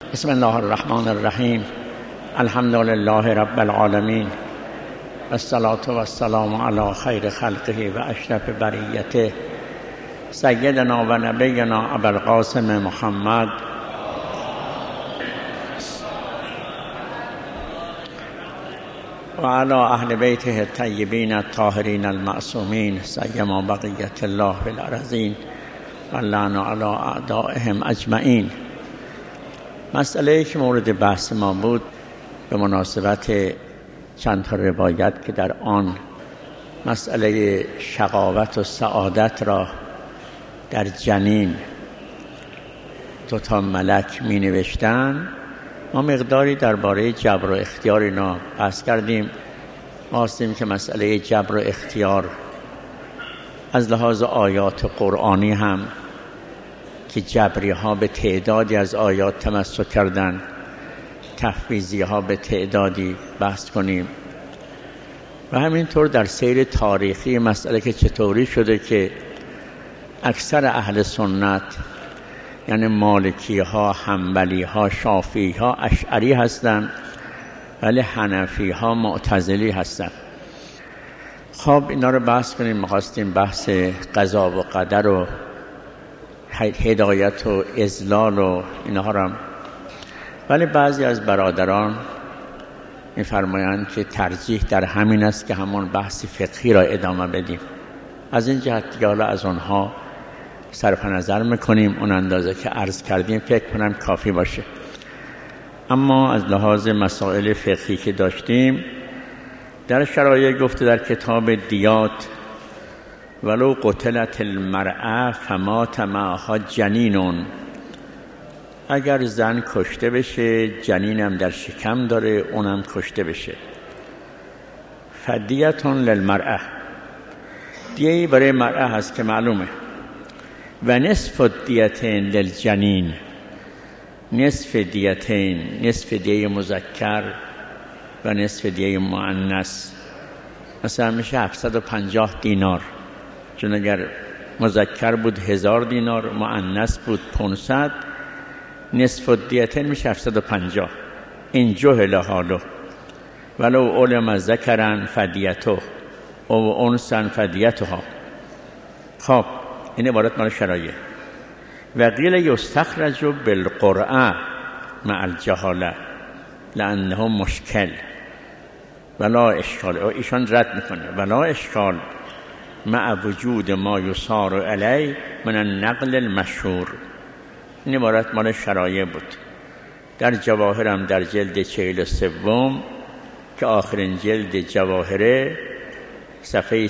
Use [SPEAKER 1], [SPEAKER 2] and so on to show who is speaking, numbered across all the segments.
[SPEAKER 1] بسم الله الرحمن الرحیم. الحمد لله رب العالمین، والصلاة والسلام علی خیر خلقه و اشرف بریته سیدنا و نبینا ابوالقاسم محمد و علی اهل بیته الطیبین الطاهرین المعصومین سیما بقیة الله فی الارضین و اللعن علی اعدائهم اجمعین. مسئله که مورد بحث ما بود به مناسبت چند تا روایت که در آن مسئله شقاوت و سعادت را در جنین دو تا ملک می نوشتن، ما مقداری درباره جبر و اختیار اینا بحث کردیم. ما هستیم که مسئله جبر و اختیار از لحاظ آیات قرآنی هم که جبری ها به تعدادی از آیات تمسک کردن، تفویضی ها به تعدادی بحث کنیم و همینطور در سیر تاریخی مسئله که چطوری شده که اکثر اهل سنت یعنی مالکی ها، حنبلی ها، شافعی ها اشعری هستند ولی حنفی ها معتزلی هستند. خب اینا رو بحث کنیم. می‌خواستیم بحث قضا و قدر و هدایت و اضلال و اینها رو، ولی بعضی از برادران می‌فرمایند که ترجیح در همین است که همون بحث فقهی را ادامه بدیم. از این جهت دیگه حالا از اونها صرف نظر میکنیم، اون اندازه که عرض کردیم فکر کنم کافی باشه. اما از لحاظ مسائل فقهی که داشتیم در شرایع گفته در کتاب دیات ولو قتلت المرأة فمات معها جنینون، اگر زن کشته بشه جنینم در شکم داره اونم کشته بشه، فدیتون للمرأة، دیهی برای مرأة هست که معلومه، و نصف دیتین للجنین، نصف دیتین، نصف دیه مذکر و نصف دیه مؤنث، مثلا میشه 750 دینار، چون اگر مذکر بود 1000 دینار، مؤنث بود 500، نصف دیتین میشه 750. این جهل حالو ولو علم ذکرن فدیتو او انسن فدیتها. خب این عبارت مال شرایع. و قیل یستخرج بالقرعه مع الجهاله لانه مشکل ولا اشکال، ایشان رد میکنه ولا اشکال مع وجود ما یصار علی من النقل المشهور. این عبارت مال شرایع بود. در جواهرم در جلد 43 که آخرین جلد جواهره صفحه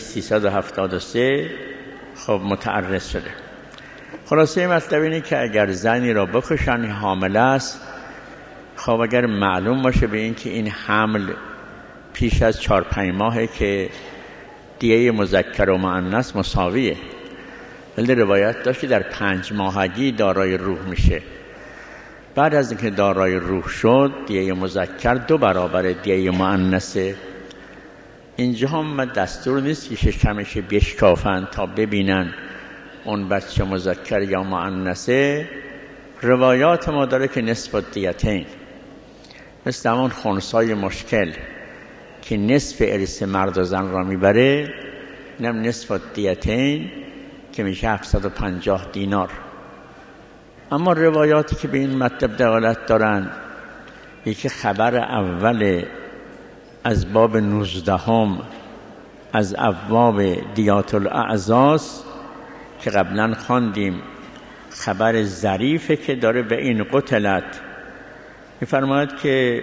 [SPEAKER 1] 373 خب متعرض شده. خلاصه مطلب اینه که اگر زنی را بکشن حامله است، خب اگر معلوم باشه به این که این حمل پیش از 4-5 ماهه که دیه مذکر و مؤنث مساویه، ولی روایت داشت که در 5 ماهگی دارای روح میشه. بعد از اینکه دارای روح شد دیه مذکر 2 برابر دیه مؤنثه. اینجا هم دستور نیست که شکمش بشکافن تا ببینن اون بچه مذکر یا مؤنثه. روایات ما داره که نصف دیتین، مثل همون خنثای مشکل که نصف ارث مرد و زن را میبره، اینم نصف دیتین که میشه 750 دینار. اما روایاتی که به این مطلب دلالت دارن، یکی خبر اول از باب 19 از ابواب دیات الاعزاز که قبلا خواندیم، خبر ظریفه که داره به این قتلت می‌فرماید که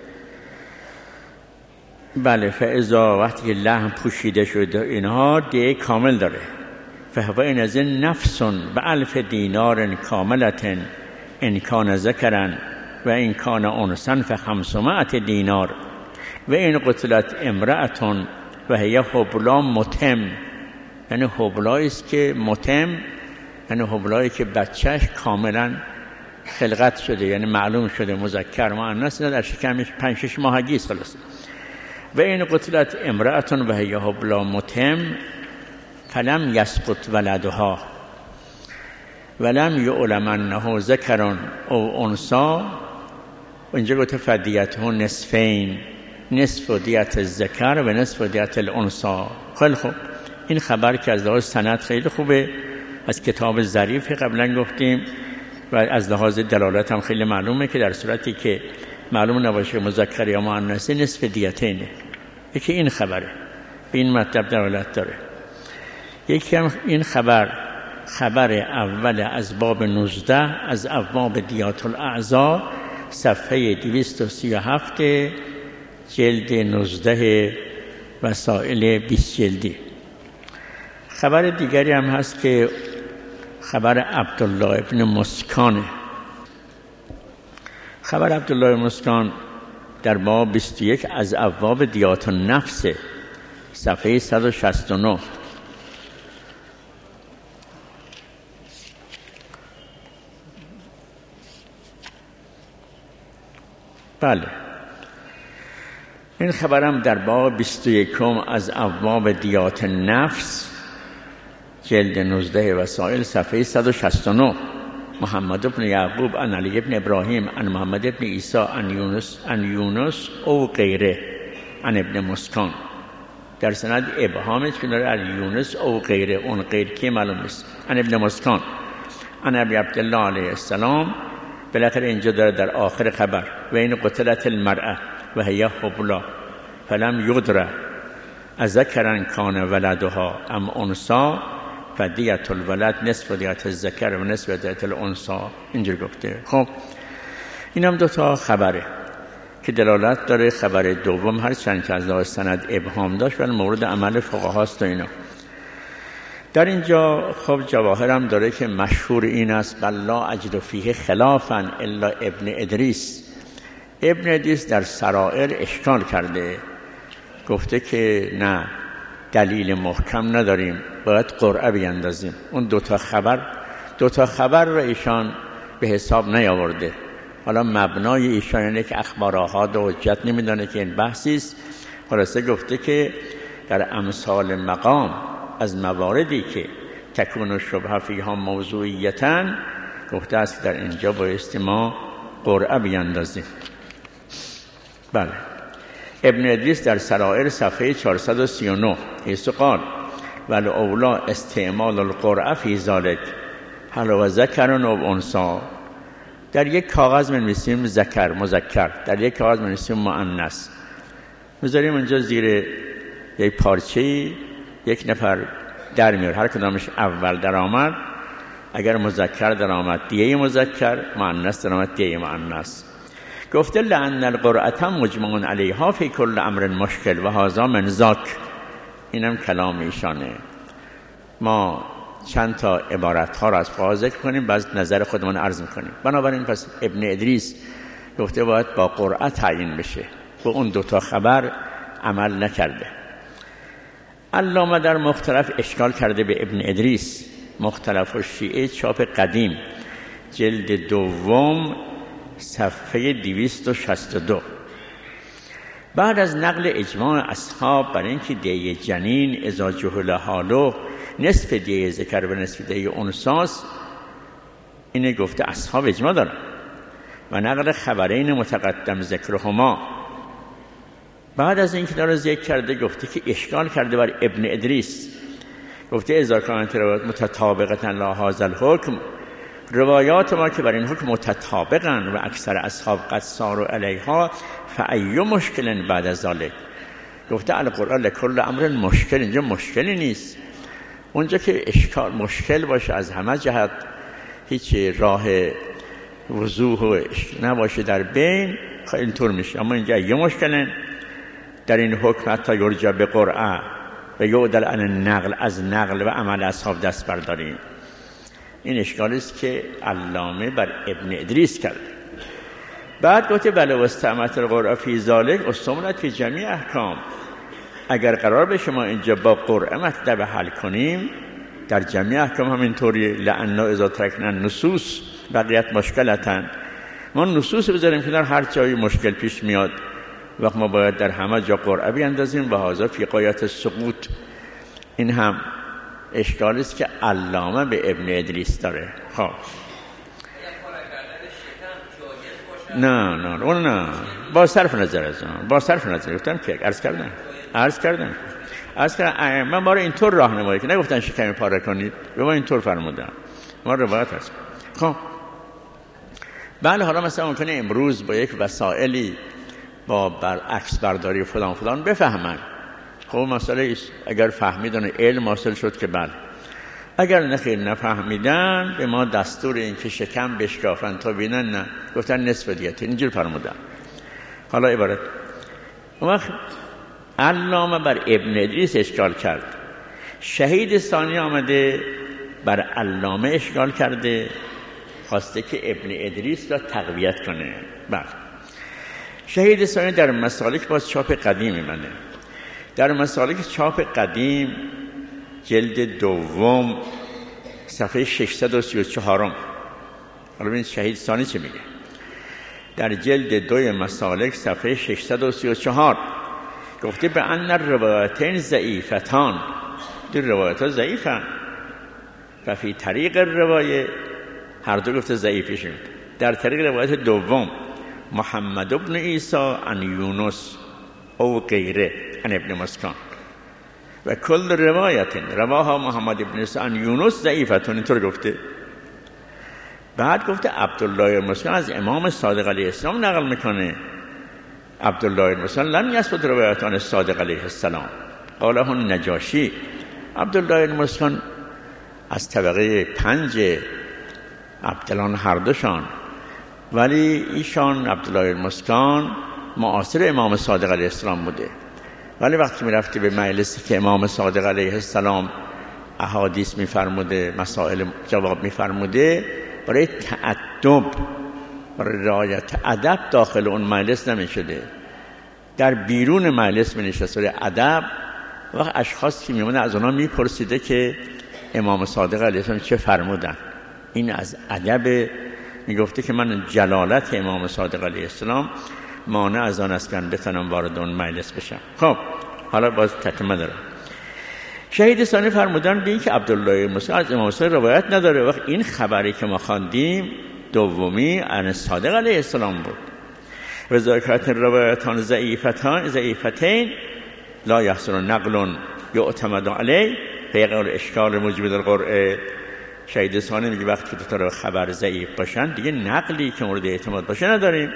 [SPEAKER 1] بله فاذا وقتی که لحم پوشیده شده اینها دیه کامل داره، فهو این از این نفس ب1000 دینار کاملة ان کان ذکرا و ان کان انثى ف500 دینار و این قتلت امرأة و هی حبلا متم، یعنی حبلایی است که متم، یعنی حبلایی که بچهش کاملا خلقت شده، یعنی معلوم شده مذکر مؤنث، در شکمش 5-6 ماهگی است. خلاص و این قتلت امرأة و هی حبلا متم فلم یسقط ولدها ولم یعلم انه ذکر او انثی و اینجا گفته فدیته نصفین، نصف دیت الذکر و نصف دیت الانثی. خیلی خوب، این خبر که از لحاظ سند خیلی خوبه، از کتاب ظریف قبلا گفتیم و از لحاظ دلالت هم خیلی معلومه که در صورتی که معلوم نباشه مذکر یا مؤنث نصف دیتینه. یکی این خبره، به این مطلب دلالت داره. یکی هم این خبر اول از باب 19 از ابواب دیات الاعضاء صفحه 237 جلد 19 وسائل 20 جلدی. خبر دیگری هم هست که خبر عبدالله ابن مسکانه. خبر عبدالله مسکان در باب 21 از ابواب دیات النفس صفحه 169. بله، این خبرم در باب 21 از ابواب دیات النفس جلد 19 وسائل صفحه 169. محمد بن یعقوب عن علی بن ابراهیم عن محمد بن عیسی عن یونس او غیره عن ابن مسکان. در سند ابهامش که داره عن یونس او غیره، اون غیر کی معلوم نیست. عن ابن مسکان عن ابی عبدالله علیه السلام. بالاخره اینجا داره در آخر خبر و این قتلت المرأه و هی حبلا فلم یدره اذکرن کان ولدها ام انثی فدیت الولد نصف دیت الذکر و نصف دیت الانثی. اینجور گفته. خب این هم 2 خبره که دلالت داره. خبر دوم هر چند که از لحاظ سند ابهام داشت ولی مورد عمل فقهاست و اینا. در اینجا خب جواهر هم داره که مشهور این است بل لا اجد فیه خلافا الا ابن ادریس. ابن ادریس در سرائر اشکال کرده، گفته که نه دلیل محکم نداریم، باید قرعه بیندازیم. اون 2 خبر رو ایشان به حساب نیاورده. حالا مبنای ایشان اینه که اخبار آحاد و حجت نمیدانه که این بحثی است. خلاصه گفته که در امثال مقام از مواردی که تکون الشبهه فیها موضوعیتاً گفته است که در اینجا بایستی ما قرعه بیندازیم. بله، ابن ادریس در سرائر صفحه 439 حیث قال ولی اولا استعمال القرعه فی ذلک هل و ذکرن و انثی. در یک کاغذ می‌نویسیم ذکر مذکر، در یک کاغذ می‌نویسیم مؤنث، می‌ذاریم اینجا زیر یک پارچه یک نفر در میاره، هر کدامش اول در آمد اگر مذکر در آمد دیه مذکر، مؤنث در آمد دیه مؤنث. گفته لأن القرعه مجمع علیها فی کل امر مشکل و هذا من ذاک. اینم کلام ایشانه. ما چند تا عبارت ها را از فقها ذکر کنیم بعد نظر خودمون عرض میکنیم. بنابراین پس ابن ادریس گفته باید با قرعه تعیین بشه و اون 2 خبر عمل نکرده. علامه در مختلف اشکال کرده به ابن ادریس. مختلف الشیعه چاپ قدیم جلد 2 صفحه 262. بعد از نقل اجماع اصحاب بر اینکه دیه جنین اذا جهل حاله نصف دیه ذکر و نصف دیه انثی، اینه گفته اصحاب اجماع دارن و نقل خبرین متقدم ذکرهما. بعد از اینکه داره ذکر کرده گفته که اشکال کرده بر ابن ادریس. گفته اذا کانت روایات متطابقه لا هذا الحکم، روایات ما که بر این حکم متطابقن و اکثر اصحاب قد ساروا علیها فای مشکل بعد از ذلک. گفته القرآن لکل امر مشکل، اینجا مشکلی نیست. اونجا که اشکال مشکل باشه از همه جهت هیچ راه وضوح نباشه در بین، خیلی اینطور میشه. اما اینجا یه مشکل در این حکم حتی یرجع به قرعه و یعدل عن النقل، از نقل و عمل اصحاب دست برداریم. این اشکالی است که علامه بر ابن ادریس کرد. بعد گفته بله واستعملت القرعه فی ذلک استعملت فی جمیع احکام. اگر قرار به شما اینجا با قرعه مطلب حل کنیم در جمیع احکام همینطوری. لأن اذا ترکنا النصوص بقیت مشکلتن، ما نصوص بذاریم که در هر جایی مشکل پیش میاد وقت ما باید در همه جا قرعه بیندازیم و هذا فی غایت السقوط. این هم اشکالی است که علامه به ابن ادریس داره. خب نه اون نه، با صرف نظر از اون، با صرف نظر گفتم که عرض کردم من ما رو اینطور راهنمایی که نگفتن شکم پاره کنید، به ما اینطور فرمودن، ما روایت هست. خب بله، حالا مثلا ممکنه امروز با یک وسائلی با عکس برداری فلان بفهمن، خب مسئله ایست. اگر فهمیدن علم حاصل شد که بله، اگر نفهمیدن به ما دستور این که شکم بشکافن تا بینن، نه، گفتن نصف دیت، اینجور فرمودن. حالا عبارت اون وقت علامه بر ابن ادریس اشکال کرد، شهید ثانی آمده بر علامه اشکال کرده، خواسته که ابن ادریس را تقویت کنه. بله، شهید ثانی در مسالک باز چاپ قدیم منه، در مسالک چاپ قدیم جلد دوم صفحه 634. حالا ببینید شهید ثانی چه میگه. در جلد 2 مسالک صفحه 634 گفته به ان الروایتین ضعیفتان، دو روایت ها ضعیفن، و فی طریق روایه، هر دو گفته ضعیفشون، در طریق روایت دوم محمد ابن عیسی عن یونس او غیره عن ابن مسکان و کل روایت رواها محمد ابن عیسی عن یونس ضعیفتون، اینطور گفته. بعد گفته عبدالله مسکان از امام صادق علیه السلام نقل میکنه، عبدالله مسکان لم یثبت روایتان صادق علیه السلام قاله النجاشی. عبدالله مسکان از طبقه 5 عبدالان هر دوشان، ولی ایشان عبدالله مسکان معاصر امام صادق علیه السلام بوده، ولی وقتی میرفته به مجلسی که امام صادق علیه السلام احادیث میفرموده، مسائل جواب میفرموده، برای تأدب، برای رعایت ادب داخل اون مجلس نمیشده، در بیرون مجلس مینشسته برای ادب. وقت اشخاص که میمونه از اونا میپرسیده که امام صادق علیه السلام چه فرمودن، این از ادب. میگفته که من جلالت امام صادق علیه السلام مانع از آن است که من بتونم وارد اون مجلس بشم. خب حالا باز تتمه داره. شهید ثانی فرمودن به این که عبدالله مسکان از امام صادق روایت نداره. وقت این خبری که ما خواندیم دومی عن صادق علیه السلام بود. و ذکرت روایتان ضعیفتین لا یحصل نقل یعتمد علیه پیغل اشکال موجب القرعه. شهید ثانی میگه وقتی که تو خبر ضعیف باشن دیگه نقلی که مورد اعتماد باشه نداریم،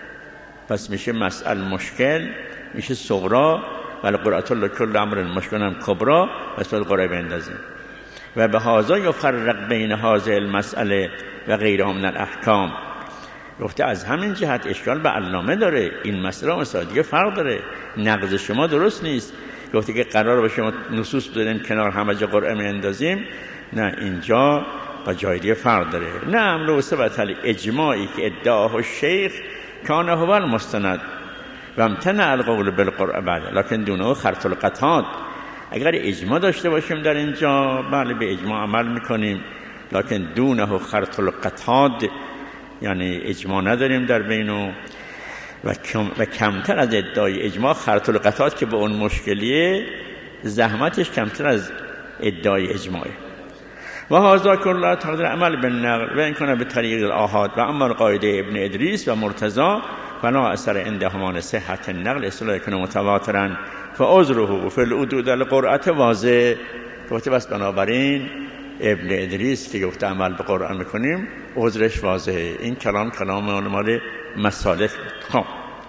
[SPEAKER 1] پس میشه مسئله مشکل، میشه صغرا، ولی قرأت لکل امر مشکل هم کبرا، پس باید قرعه بندازیم. و به هذا یفرق بین هذه المسئله و غیرها من الاحکام. گفته از همین جهت اشکال به علامه داره، این مسئله مسائل دیگه فرق داره، نقض شما درست نیست. گفته که قرار باشه ما نصوص بذاریم کنار، همه جا قرعه میندازیم، نه، اینجا با جای دیگه فرق داره. نه امر ثبت الاجماعی که ادعاه الشیخ کان هو المستند و امتنع القول بالقرعه بعد لکن دونه خرط القطعات. اگر اجماع داشته باشیم در اینجا، بله به اجماع عمل میکنیم، لکن دونه خرط القطعات، یعنی اجماع نداریم در بینو و کمتر از ادعای اجماع خرط القطعات که به اون مشکلیه زحمتش کمتر از ادعای اجماعه. و هذا کله تقدیر عمل بالنقل و این کنه به طریق الاحاد و اما قاعده ابن ادریس و مرتضی فلا اثر عندهما صحت النقل اصلا کنه متواترا فعذره فی الحدود القرعه واضح. گفته بس بنابراین ابن ادریس که گفته عمل به قرآن میکنیم عذرش واضحه. این کلام مال مسالک. خب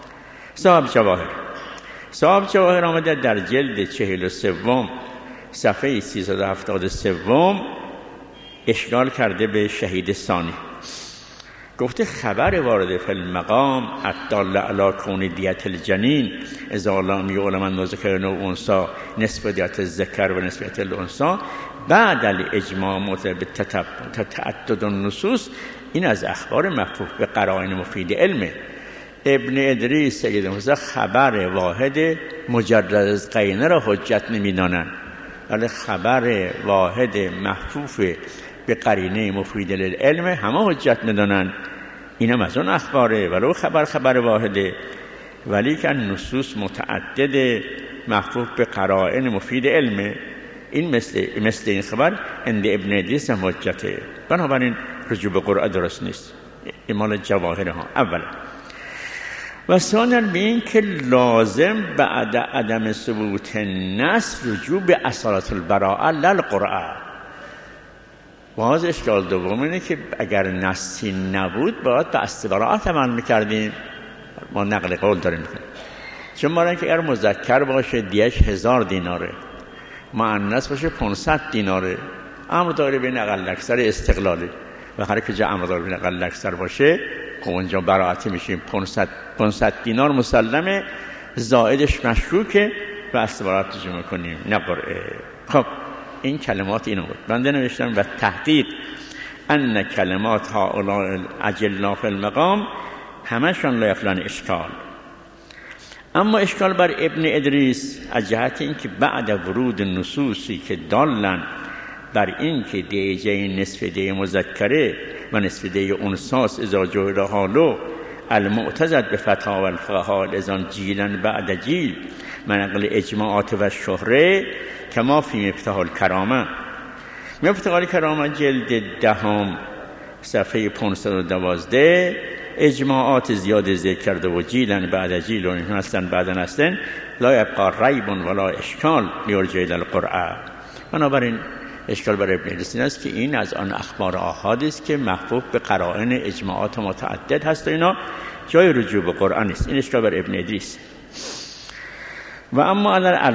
[SPEAKER 1] صاحب جواهر آمده در جلد 43 صفحه 373 اشکال کرده به شهید ثانی. گفته خبر وارد فی المقام الدال علی کون دیت الجنین اذا لم یعلم ان ذکر و انثی نصف دیت الذکر و نصف دیت الانثی بعد الاجماع مطلب تعدد النصوص، این از اخبار مفهوم به قرائن مفید علم. ابن ادریس سید موسی خبر واحد مجرد از قرینه را حجت نمیدانند، ولی خبر واحد محفوف به قرینه مفید للعلم همه حجت میدانند. اینم از اون اخباره، ولو خبر واحده، ولی که نصوص متعدد محفوف به قرائن مفید علم. این مثل این خبر عند ابن ادریس هم حجته. بنابراین رجوع به قرآن درست نیست. این مال جواهر ها. اولا و ثانیاً به این که لازم بعد عدم ثبوت نص رجوع به اصالت البراءه للقرآن. باز اشکال دوم اینه که اگر نصی نبود باید به اصل براءت عمل میکردیم. ما نقل قول داریم میکنیم، چون ما که اگر مذکر باشه دیش 1000 دیناره، مؤنث باشه 500 دیناره. امر داره بین اقل اکثر استقلالی و هر که جا امر داره بین اقل اکثر باشه خب اونجا براعتی میشیم. 500 دینار مسلمه، زائدش مشروکه و اصل براعت ترجمه کنیم نه قرعه. خب این کلمات اینو بود. بنده نوشتم و تحقیق ان کلمات هؤلاء اجلا فی المقام همشان لا یخلون اشکال. اما اشکال بر ابن ادریس از جهت اینکه بعد ورود نصوصی که دالن بر این که دیجه نصف دی مذکره و نصف دی انساس اذا جهل حالو المعتزد به فتاوی الفقهاء اذن جیلا بعد جیل من نقل اجماعات و شهره کما فی مفتاح الکرامه. مفتاح الکرامه جلد 10 صفحه 512 اجماعات زیاد ذکر کرده و جیلن بعد جیل و این هستن بعدن هستن لا یبقى ریب ولا اشکال لیرجع الی القرآن. بنابراین اشکال برای ابن ادریس است که این از آن اخبار آحاد است که محفوظ به قرائن اجماعات متعدد هست و اینا جای رجوع به قرآن است. این اشکال بر ابن ادریس. و اما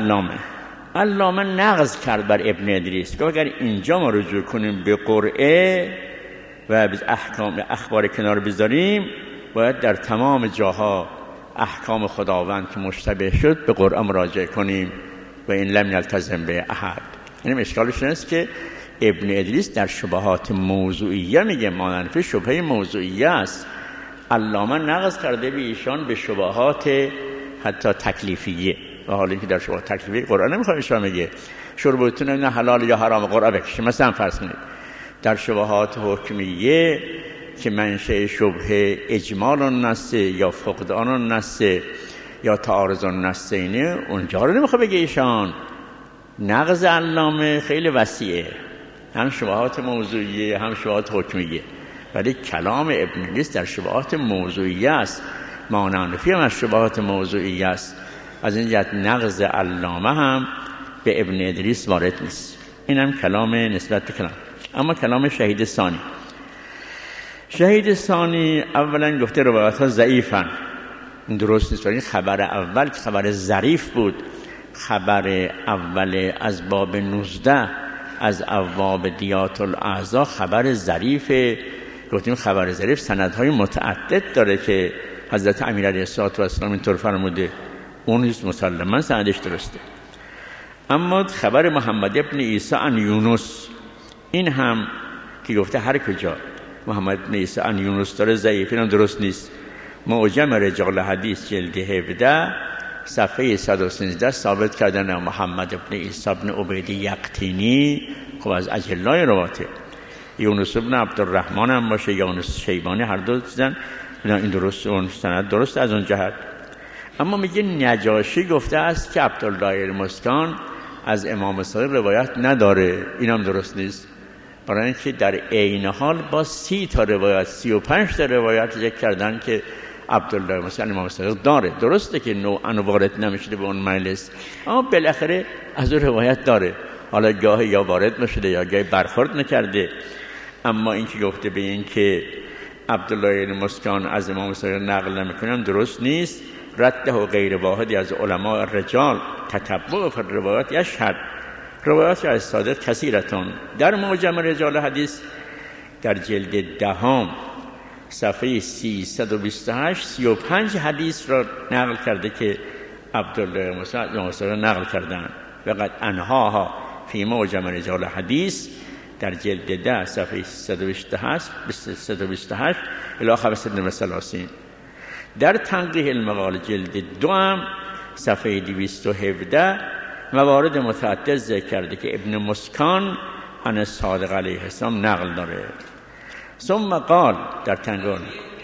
[SPEAKER 1] علامه نقض کرد بر ابن ادریس که اگر اینجا ما رجوع کنیم به قرعه و به احکام اخبار کنار بذاریم باید در تمام جاها احکام خداوند که مشتبه شد به قرآن مراجعه کنیم و این لم یلتزم به احد. این اشکالش است که ابن ادریس در شبهات موضوعیه میگه مانفی شبهه موضوعیه است. علامه نقض کرده به ایشان به شبهات حتی تکلیفیه و حالی که در شبهات تکلیفیه قرآن نمیخواد ایشان میگه شربتون نه حلال یا حرام قرآن بکشه. مثلا فرض کنید در شبهات حکمیه که منشأ شبهه اجمال النص یا فقدان النص یا تعارض النص اینه اونجا رو نمیخواد بگه ایشان. نقض علامه خیلی وسیعه، هم شبهات موضوعیه هم شبهات حکمیه، ولی کلام ابن ادریس در شبهات موضوعیه است، مانعنفی هم از شبهات موضوعیه است. از این جهت نقض علامه هم به ابن ادریس وارد نیست. این هم کلام نسبت به کلام. اما کلام شهید ثانی اولا گفته روایات ها ضعیفن، این درست نیست. ولی خبر اول که خبر ظریف بود، خبر اول از باب 19 از ابواب دیات الاعضاء خبر ظریف. گفتیم خبر ظریف سندهای متعدد داره که حضرت امیر علیه السلام اینطور فرموده، اون نیست مسلما سندش درسته. اما خبر محمد ابن عیسی عن یونس، این هم که گفته هر کجا محمد ابن عیسی عن یونس داره ضعیف، این هم درست نیست. معجم رجال حدیث جلد 17 صفحه 113 ثابت کردن محمد ابن عیسی ابن عبید یقطینی خب از اجلای رواته. یونس ابن عبدالرحمن هم باشه یا یونس شیبانی، هر دو زن این درست، اون سند درست از اون جهت. اما میگه نجاشی گفته است که عبدالله المسکان از امام صادق روایت نداره، این هم درست نیست. برای اینکه در عین حال با 30 تا روایت 35 تا روایت ذکر کردن که عبدالله المسکان امام صادق داره. درسته که نوعا وارد نمیشده به اون مجلس، اما بالاخره از اون روایت داره. حالا گاهی یا وارد نشده یا گاهی برخورد نکرده. اما این که گفته به این که عبدالله المسکان از امام صادق نقل نمیکنن درست نیست. رده و غیر واحدی از علماء رجال تتبع فی الروایات یشهد. روایات از صادق کثیرتون. در معجم رجال حدیث در جلد 10 صفحه 328 35 حدیث را نقل کرده که عبدالله مسعود نقل کردن. وقد انهاها فی معجم رجال حدیث در جلد 10 صفحه 328 الی 530. در تنقیح المقال جلد 2 هم صفحه 217 موارد متعدد ذکر کرده که ابن مسکان عن صادق علیه السلام نقل داره. ثم قال در تنقیح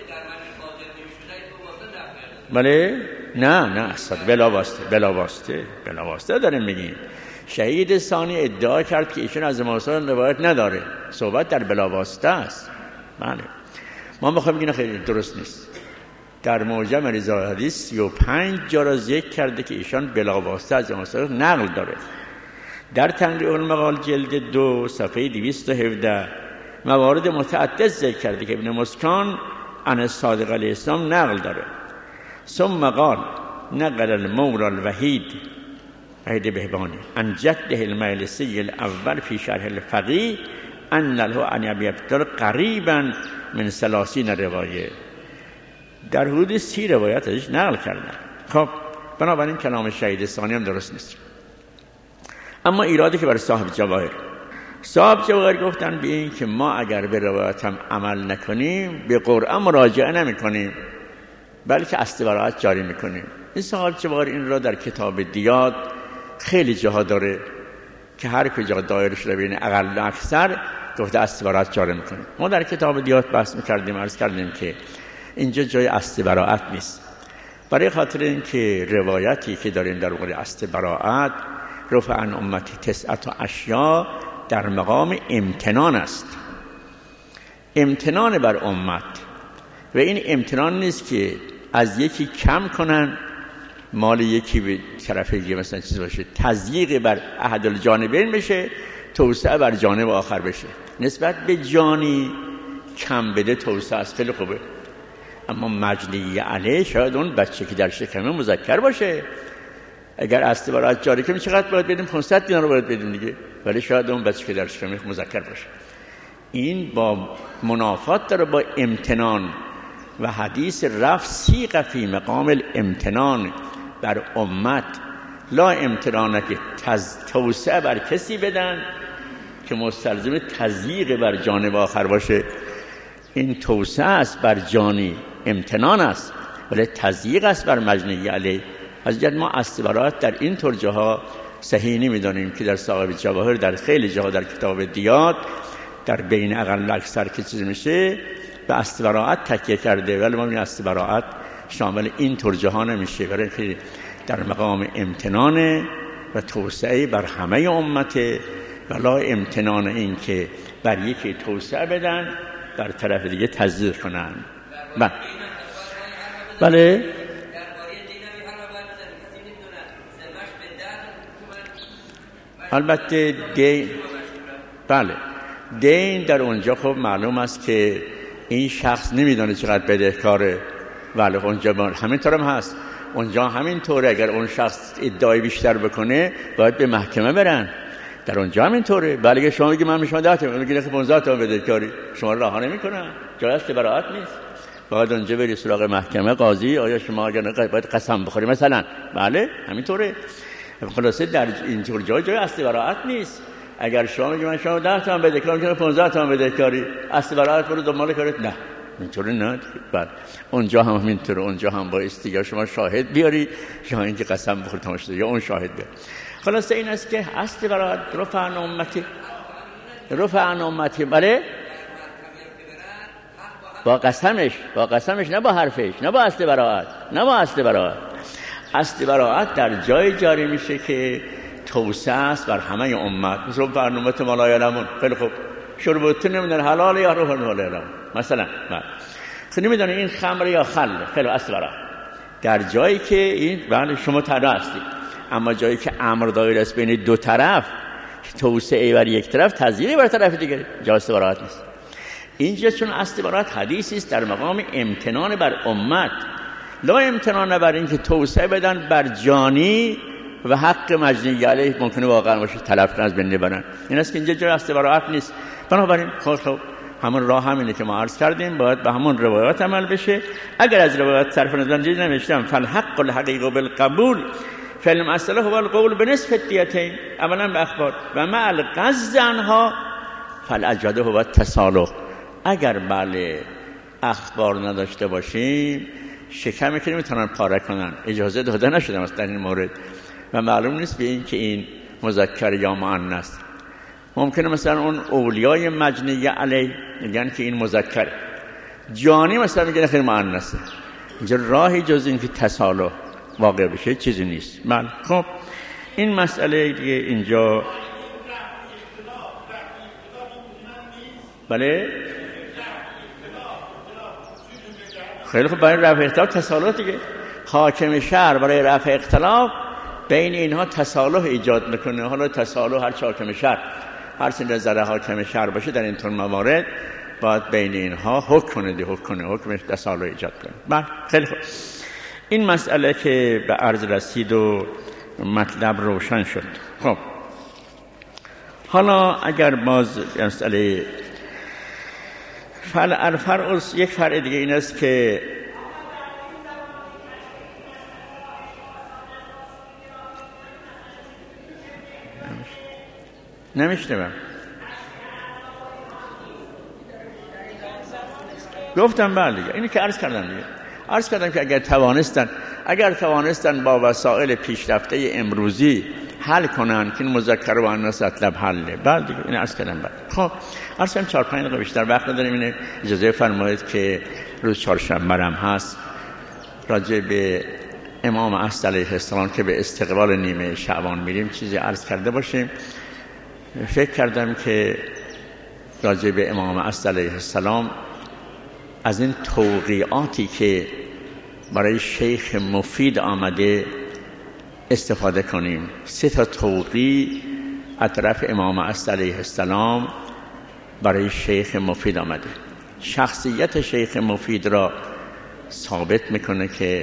[SPEAKER 1] بله نه اصلا بلا واسطه داریم میگیم. شهید ثانی ادعا کرد که ایشون از امام صادق روایت نداره، صحبت در بلا واسطه است. بله ما میخوایم بگیم خیلی درست نیست. در معجم رضای حدیث 35 جا را ذکر کرده که ایشان بلاواسطه از امام صادق نقل داره. در تنقیح المقال جلد 2 صفحه 217 موارد متعدد ذکر کرده که ابن مسکان عن الصادق علیه السلام نقل داره. ثم قال نقل المولى الوحید وحید بهبانی عن جده المجلسی الاول فی شرح الفقیه ان له عن ابی عبدالله قریبا من 30 روایه، در حدود 30 روایت ازش نقل کردن. خب بنابراین کلام شهید ثانی هم درست نیست. اما ایرادی که برای صاحب جواهر گفتن به این که ما اگر به روایت هم عمل نکنیم به قرآن مراجعه نمی کنیم بلکه استبراءت جاری میکنیم. این صاحب جواهر این را در کتاب دیات خیلی جاها داره که هر کجا دایر شده بین اقل و اکثر گفته استبراءت جاری میکنیم. ما در کتاب دیات بحث میکردیم، عرض کردیم که اینجا جای استبراءت نیست، برای خاطر اینکه روایتی که داریم در مورد استبراءت رفع عن امتی 9 اشیاء در مقام امتنان است، امتنان بر امت. و این امتنان نیست که از یکی کم کنن مال یکی به طرف دیگه مثلا چیز باشه، تضییق بر احد الجانبین بشه، توسعه بر جانب آخر بشه. نسبت به جانی کم بده توسعه است، خیلی خوبه. اما مجنی علیه شاید اون بچه که در شکم مذکر باشه، اگر استبراءت جاری کنیم چقدر باید بدیم؟ 500 دینار رو باید بدیم دیگه، ولی شاید اون بچه که در شکم مذکر باشه. این با منافات داره با امتنان و حدیث رفع سیغ فی مقام الامتنان بر امت، لا امتنانه که توسعه بر کسی بدن که مستلزم تضییق بر جانب آخر باشه. این توسعه است بر جانی، امتنان است، ولی تضییق است بر مجنی علیه. از جد ما استبراءت در این طور جاها صحیح نمیدانیم که در صاحب جواهر در خیلی جاها در کتاب دیات در بین اقل و اکثر که چیز میشه به استبراءت تکیه کرده، ولی ما این استبراءت شامل این طور جاها نمیشه، برای اینکه در مقام امتنان و توسعه بر همه امته، ولا امتنان این که بر یکی توسعه بدن بر طرف دیگه تضییق کنن. بله البته دین، بله دین در اونجا خب معلوم است که این شخص نمیدونه چقدر بدهکاره، ولی اونجا همینطور هم هست، اونجا همینطوره. اگر اون شخص ادعای بیشتر بکنه باید به محکمه برن، در اونجا همینطوره. بله اگه شما بگی من میشم 10 تا میگی 15 تا بدهکاری، شما رها نمیکنن، جای استبراءت نیست، باید اونجا بری سراغ محکمه قاضی، آیا شما اگر باید قسم بخوری مثلا، بله همینطوره. خلاصه در اینجور جای استبراءت نیست. اگر شما میگی من شما 10 تا بدهکاری میگم 15 تا بدهکاری، استبراءت برو دنبال کارت، نه اینطوری نه. بعد اونجا هم همینطوره، اونجا هم بایستی یا شما شاهد بیاری یا اینکه قسم بخوری تماشا یا اون شاهد بیاری. خلاصه این است که استبراءت رفع عن امتی، بله با قسمش نه با حرفش، نه با استبراءت. استبراءت در جای جاری میشه که توسعه است بر همه امت. مثلا برنامه ما لا یعلمون، خیلی خوب شربتون نمیدونه حلال یا حرام، لا یعلمون مثلا خب نمیدونه این خمر یا خل، خیلی استبراءت در جایی که این بله شما تنها هستید. اما جایی که امر دایر است بین دو طرف، توسعه بر یک طرف تضییق بر طرف دیگری، جا استبراءت نیست. اینجا چون استبراءت حدیثی است در مقام امتنان بر امت، لا امتنان بر این که توسعه بدن بر جانی و حق مجنی علیه ممکنه واقعا باشه تلف کنن از بین ببرن. این است که اینجا جای استبراءت نیست. بنابراین خب همون راه همینه که ما عرض کردیم، باید به همون روایات عمل بشه. اگر از روایات صرف نظر چیزی نمیشتم فالحق الحقیق بالقبول فعلم اصله هو القول بنصف الدیتین، اولا به اخبار و مع القصد عنها فالاجوده هو التصالح. اگر بله اخبار نداشته باشیم شکمی که نمیتونن پاره کنن، اجازه داده نشده است در این مورد و معلوم نیست به این که این مذکر یا مؤنث. ممکنه مثلا اون اولیای مجنی علیه میگن که این مذکر، جانی مثلا میگن خیلی مؤنثه. اینجا راهی جز این که تصالح واقع بشه چیزی نیست. خب این مسئله دیگه اینجا بله خیلی خوب، برای رفع اختلاف تصالح دیگه. حاکم شهر برای رفع اختلاف بین اینها تصالح ایجاد میکنه. حالا تصالح هر چه حاکم شهر، هر چه نظر حاکم شهر باشه در این طور موارد باید بین اینها حکم تصالح ایجاد کنه. بله خیلی خوب، این مسئله که به عرض رسید و مطلب روشن شد. خب حالا اگر باز مسئله الفرع، یک فرع دیگه این است که نمیشنوم. گفتم بله دیگه، اینو که عرض کردم که اگر توانستن با وسایل پیشرفته امروزی حل کنن که این مذکر و مؤنث اطلب حله. بله دیگه این عرض کردم. بله خب عرض کردم 4-5 دقیقه بیشتر وقت نداریم. اینه اجازه فرمایید که روز چهارشنبه هم هست راجع به امام اصل علیه السلام که به استقبال نیمه شعبان میریم چیزی عرض کرده باشیم. فکر کردم که راجع به امام اصل علیه السلام از این توقیعاتی که برای شیخ مفید آمده استفاده کنیم. 3 توقیع از طرف امام اصل علیه السلام برای شیخ مفید آمده. شخصیت شیخ مفید را ثابت میکنه که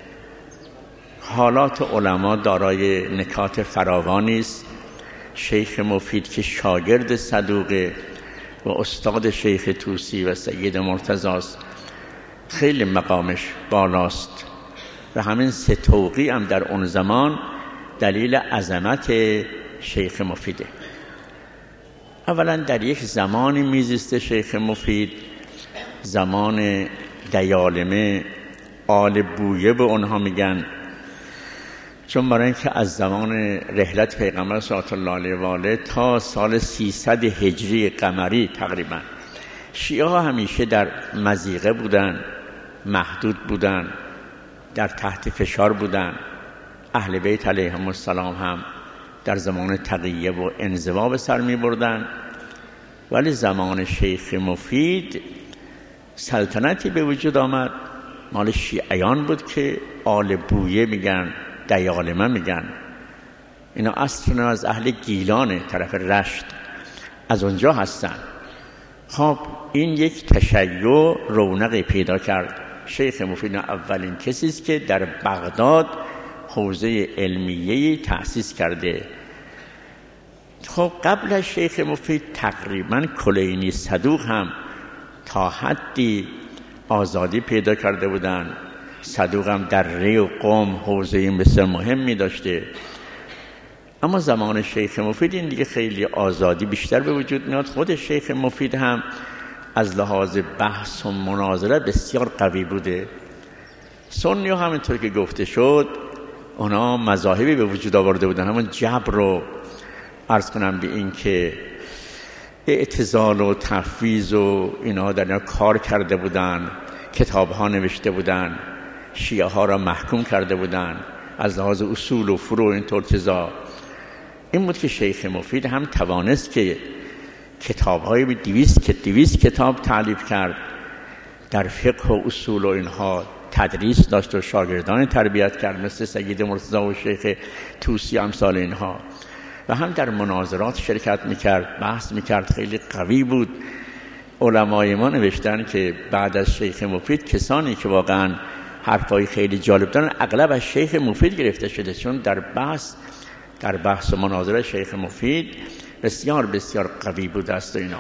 [SPEAKER 1] حالات علما دارای نکات فراوانی است. شیخ مفید که شاگرد صدوقه و استاد شیخ طوسی و سید مرتضی است، خیلی مقامش بالاست و همین 3 توقیع هم در اون زمان دلیل عظمت شیخ مفیده. اولا در یک زمانی میزیسته شیخ مفید، زمان دیالمه، آل بویه به اونها میگن، چون برای اینکه از زمان رحلت پیغمبر صلی الله علیه و آله تا سال 300 هجری قمری تقریبا شیعه ها همیشه در مضیقه بودن، محدود بودن، در تحت فشار بودن. اهل بیت علیهم السلام هم در زمان تقیه و انزوا به سر می بردن. ولی زمان شیخ مفید سلطنتی به وجود آمد مال شیعیان بود که آل بویه میگن، دیالمه میگن. اینا اصلا از اهل گیلان طرف رشت، از اونجا هستن. خب این یک تشیع رونقی پیدا کرد. شیخ مفید اولین کسی است که در بغداد حوزه علمیه‌ای تأسیس کرده. خب قبل از شیخ مفید تقریبا کلینی صدوق هم تا حدی آزادی پیدا کرده بودن. صدوق هم در ری و قم حوزه بسیار مهمی داشته. اما زمان شیخ مفید این دیگه خیلی آزادی بیشتر به وجود میاد. خود شیخ مفید هم از لحاظ بحث و مناظره بسیار قوی بوده. سنی ها همینطور که گفته شد اونا مذاهبی به وجود آورده بودن، همون جبر رو عرض کنم به این که اعتزال و تفویض و اینا در اینا کار کرده بودن، کتاب ها نوشته بودن، شیعه ها را محکوم کرده بودن از لحاظ اصول و فروع اینطور چیزا. این بود که شیخ مفید هم توانست که کتاب‌های به 200 کتاب تالیف کرد، در فقه و اصول و اینها تدریس داشت و شاگردان تربیت کرد مثل سید مرتضی و شیخ طوسی امثال اینها، و هم در مناظرات شرکت میکرد، بحث میکرد، خیلی قوی بود. علمای ما نوشتن که بعد از شیخ مفید کسانی که واقعا حرفای خیلی جالب دارن اغلب از شیخ مفید گرفته شده، چون در بحث و مناظره شیخ مفید بسیار بسیار قوی بود است. اینا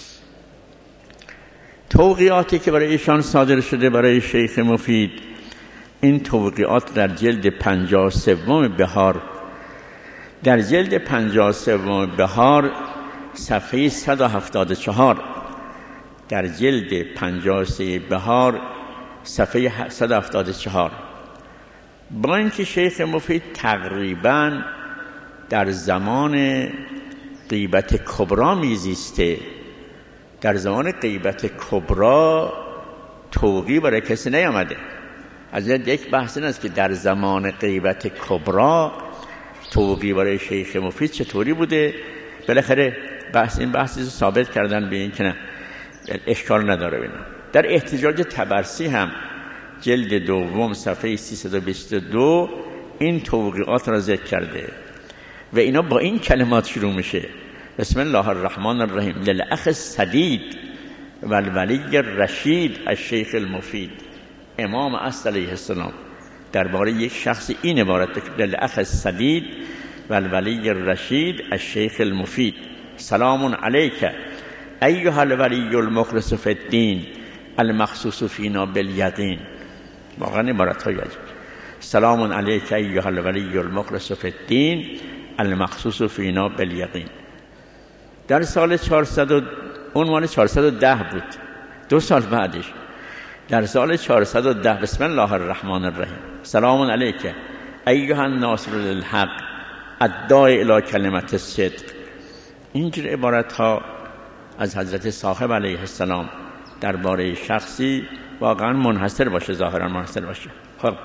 [SPEAKER 1] توقیعاتی که برای ایشان صادر شده برای شیخ مفید، این توقیعات در جلد 53 بهار، در جلد 53 بهار صفحه 174، در جلد 53 بهار صفحه 174. با اینکه شیخ مفید تقریباً در زمان غیبت کبرا میزیسته، در زمان غیبت کبرا توقیع برای کسی نیامده. از یک بحث این است که در زمان غیبت کبرا توقیع برای شیخ مفید چطوری بوده. بالاخره این بحثی رو ثابت کردن به این که نه اشکال نداره. بینا در احتجاج طبرسی هم جلد دوم صفحه 322 این توقیعات را ذکر کرده و اینا با این کلمات شروع میشه: بسم الله الرحمن الرحیم للاخ السدید و الولی الرشید الشیخ المفید. امام اصل علیه السلام درباره یک شخص این عبارت: للاخ السدید و الولی الرشید الشیخ المفید. سلام علیک ایها الولی المخلص فی الدین المخصوص فینا بالیقین. واقعا عبارت های عجیب. سلام علیک ایها الولی المخلص فی الدین المخصوص فینا بالیقین. در سال 400 عنوان 410 بود، 2 سال بعدش در سال 410 بسم الله الرحمن الرحیم سلام علیک ایها الناصر للحق الداعی الی کلمت الصدق. اینجور عبارت ها از حضرت صاحب علیه السلام درباره شخصی واقعا منحصر باشه، ظاهرا منحصر باشه. خب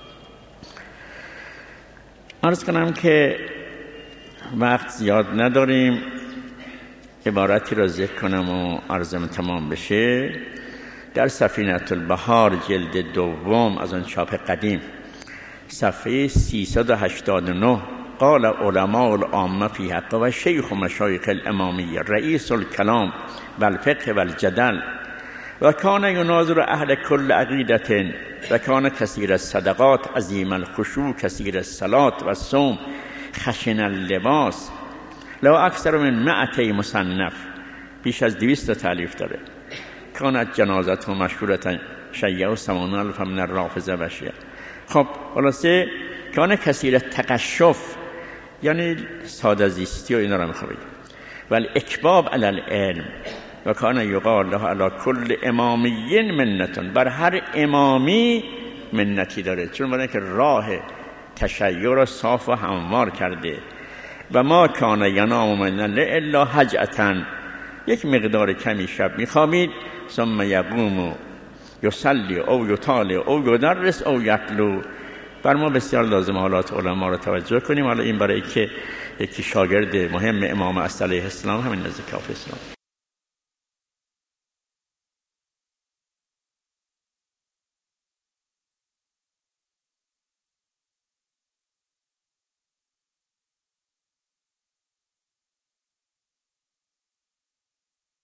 [SPEAKER 1] عرض کنم که وقت زیاد نداریم، عبارتی را ذکر کنم و عرضم تمام بشه. در سفینة البحار جلد دوم از آن چاپ قدیم صفحه 389 قال علماء العامه فی حق و شیخ مشایخ الامامیه رئیس الکلام و الفقه و الجدل و کان یناظر اهل کل عقیدة و کان کثیر الصدقات عظیم الخشوع کثیر الصلاة و الصوم خشن اللباس لو اکثر من 200 مصنف، بیش از 200 تالیف داره. کانت جنازته مشهورة شیعه 80,000 من الرافضه و شیعه. خب خلاصه کان کثیر تقشف یعنی ساده زیستی و اینا رو میخواد بگه. ولی اکباب علی العلم و کان یقال له علی کل امامی منتون، بر هر امامی منتی داره، چون برای که راه تشیع را صاف و هموار کرده. و ما کان ینام من الا هجعة، یک مقدار کمی شب میخوابید، ثم یقوم یصلی او یطالع او یدرس او یتلو. بر ما بسیار لازم حالات علما را توجه کنیم. حالا این برای که یکی شاگرد مهم امام اصل علیه السلام همین نزدیک حافظ